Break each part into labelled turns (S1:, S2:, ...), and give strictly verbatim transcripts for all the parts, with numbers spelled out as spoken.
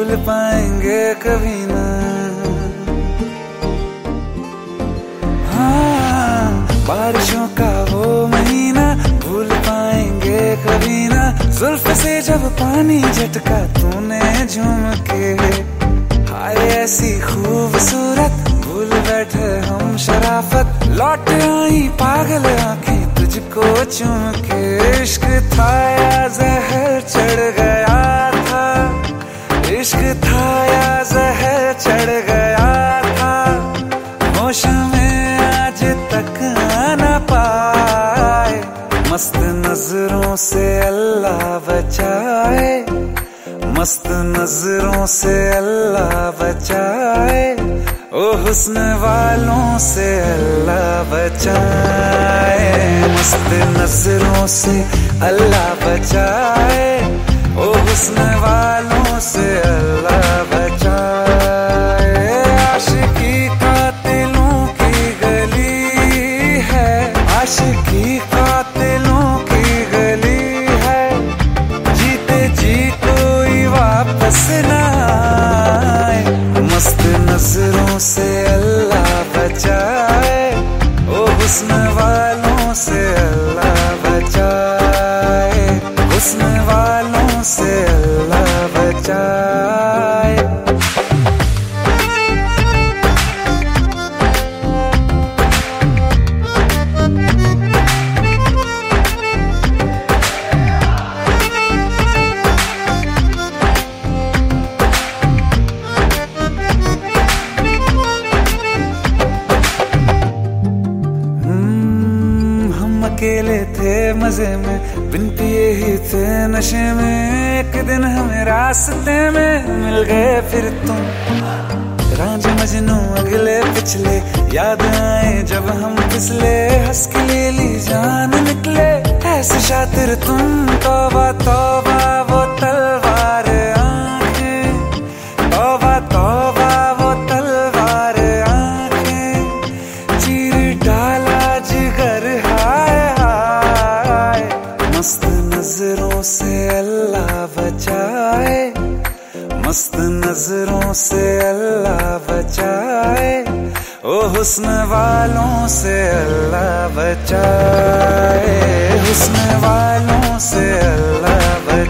S1: भूल पाएंगे कभी ना। हाँ, बारिशों का वो महीना भूल पाएंगे कभी ना। जुल्फ से जब पानी झटका तूने झूम के, हाय ऐसी खूबसूरत भूल बैठे हम शराफत। लौट आई पागल आंखें तुझको चूम के। इश्क था या जहर चढ़ गया था, इश्क था या जहर चढ़ गया था। होश में आज तक आना पाए, मस्त नजरों से अल्लाह बचाए, मस्त नजरों से अल्लाह बचाए। ओ हुस्न वालों से अल्लाह बचाए, मस्त नजरों से अल्लाह बचाए। ओ हुस्न वालों से अल्लाह बचाए। आशिकी कातिलों की गली है, आशिकी कातिलों की गली है। जीते जी कोई वापस ना आए, मस्त नजरों से अल्लाह बचाए। ओ हुस्न वालों से अल्लाह बचाए, हुस्न वालों से अल्लाह बचाए। अकेले थे मजे में, बिन पिए ही थे नशे में। एक दिन हमें रास्ते में मिल गए फिर तुम। रांझे मजनू अगले पिछले याद आए जब हम फिसले। हंस के ले ली जान निकले ऐसे शातिर तुम। तौबा तौबा वो तलवार आंखें, तौबा तौबा वो तलवार आंखें। चीर डाला जिगर हाय हाय, मस्त नजरों से अल्लाह बचाए, मस्त नजरों से अल्लाह बचाए। ओ हुस्न वालों से अल्लाह बचाए, हुस्न वालों से अल्लाह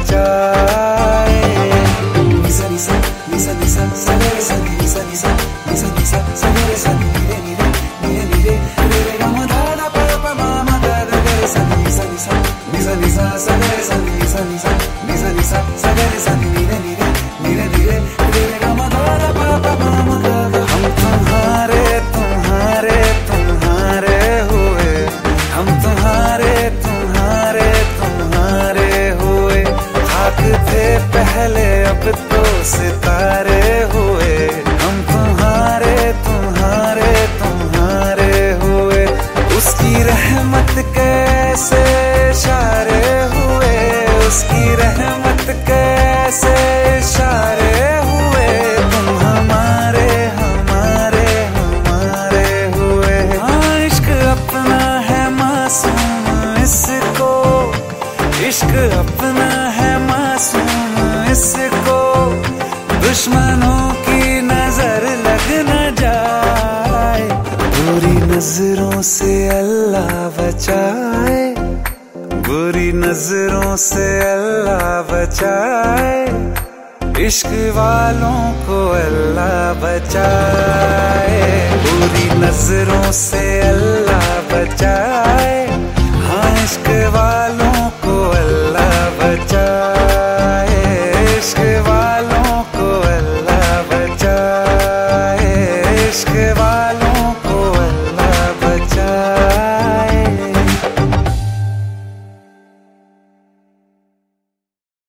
S1: बचाए। निसा निसा निसा निसा सरे सा निसा निसा निसा निसा सरे सा नीरे नीरे नीरे नीरे रे गा मा धा धा पा पा मा मा गा गा गा सा निसा निसा निसा निसा सरे सा निसा निसा निसा निसा सरे सा नीरे नीरे नीरे नीरे रे गा मा धा धा पा पा मा मा गा गा। हम तुम्हारे तुम्हारे तुम्हारे हुए, हम तुम्हारे तुम्हारे तुम्हारे हुए। खाक थे पहले अब तो सितारे हुए। हम तुम्हारे तुम्हारे तुम्हारे हुए। उसकी रहमत कैसे इशारे हुए, उसकी रहमत कैसे इशारे हुए। तुम हमारे हमारे हमारे हुए। हाँ, इश्क अपना है मासूम इसको, इश्क अपना है मासूम इसको। दुश्मनों की नजर लग न जाए, बुरी नजरों से अल्लाह बचाए, बुरी नजरों से अल्लाह बचाए। इश्क वालों को अल्लाह बचाए, बुरी नजरों से अल्लाह बचाए। हाँ, इश्क वालों